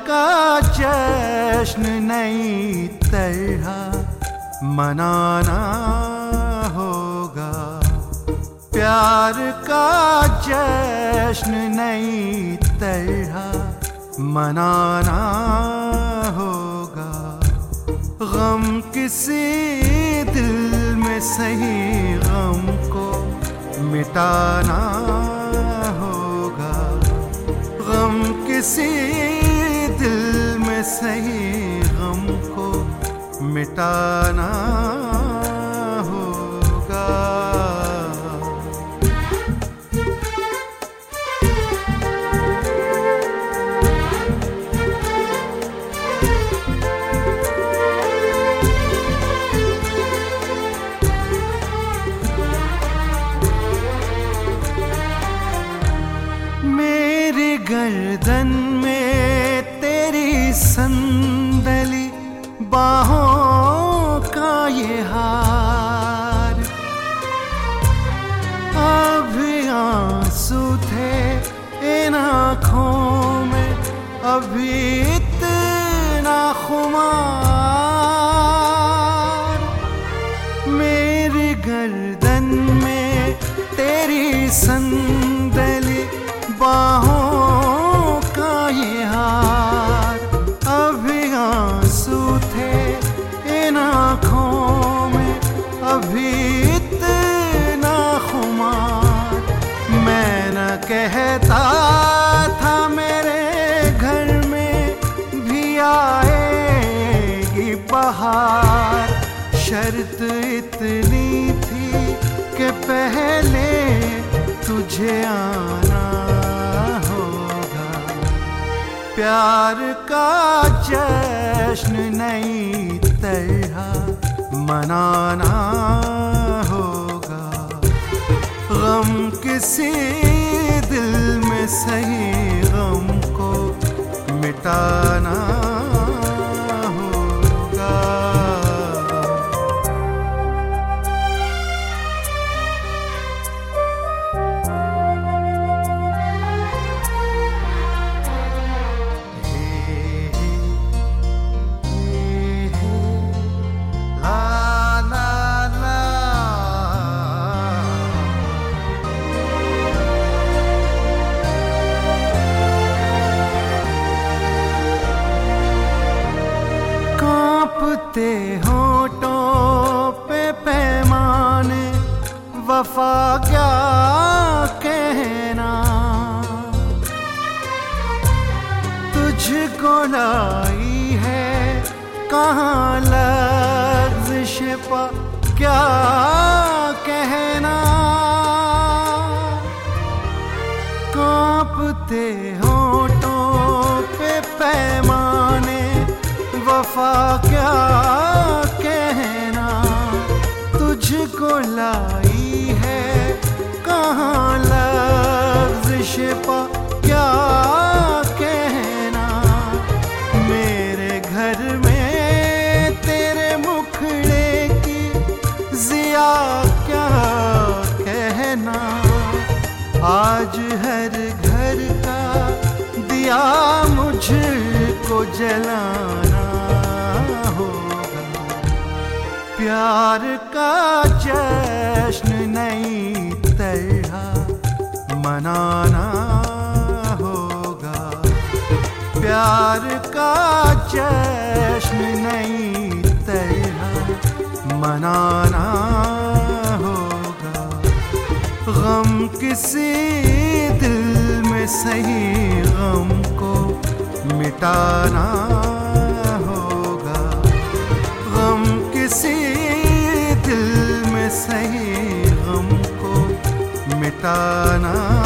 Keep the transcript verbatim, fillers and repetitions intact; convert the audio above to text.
का जश्न नई तरह मनाना होगा। प्यार का जश्न नई तरह मनाना होगा। गम किसी दिल में सही गम को मिटाना होगा। गम किसी दिल में सही गम को मिटाना होगा। मेरी गर्दन में तेरी संदली, बाहों का ये हार, अभी आंसू थे इन आँखों में, अभी इतना खुमार। मेरी गर्दन में तेरी संदली, बाहों का ये हार, अभी आंसू थे इन आँखों में, अभी इतना खुमार। मैं न कहता था मेरे घर में भी आएगी बहार, शर्त इतनी थी कि पहले तुझे आना होगा। प्यार का जश्न नई तरह मनाना होगा। गम किसी दिल में सही गम को मिटाना होगा। कांपते होठों पे पैमाने, वफा क्या कहना, तुझको लाई है कहाँ लफ्ज़ पा क्या कहना। कांपते होठों पे पैमाने, वफा क्या कहना, तुझको लाई है कहाँ लफ्ज़ शिपा क्या कहना। मेरे घर में तेरे मुखड़े की जिया क्या कहना। आज हर घर का दिया मुझको जलाना होगा। प्यार का जश्न नई तरह मनाना होगा। प्यार का जश्न नई तरह मनाना होगा। गम किसी दिल में सही गम को मिटाना होगा। गम किसी दिल में सही गम को मिटाना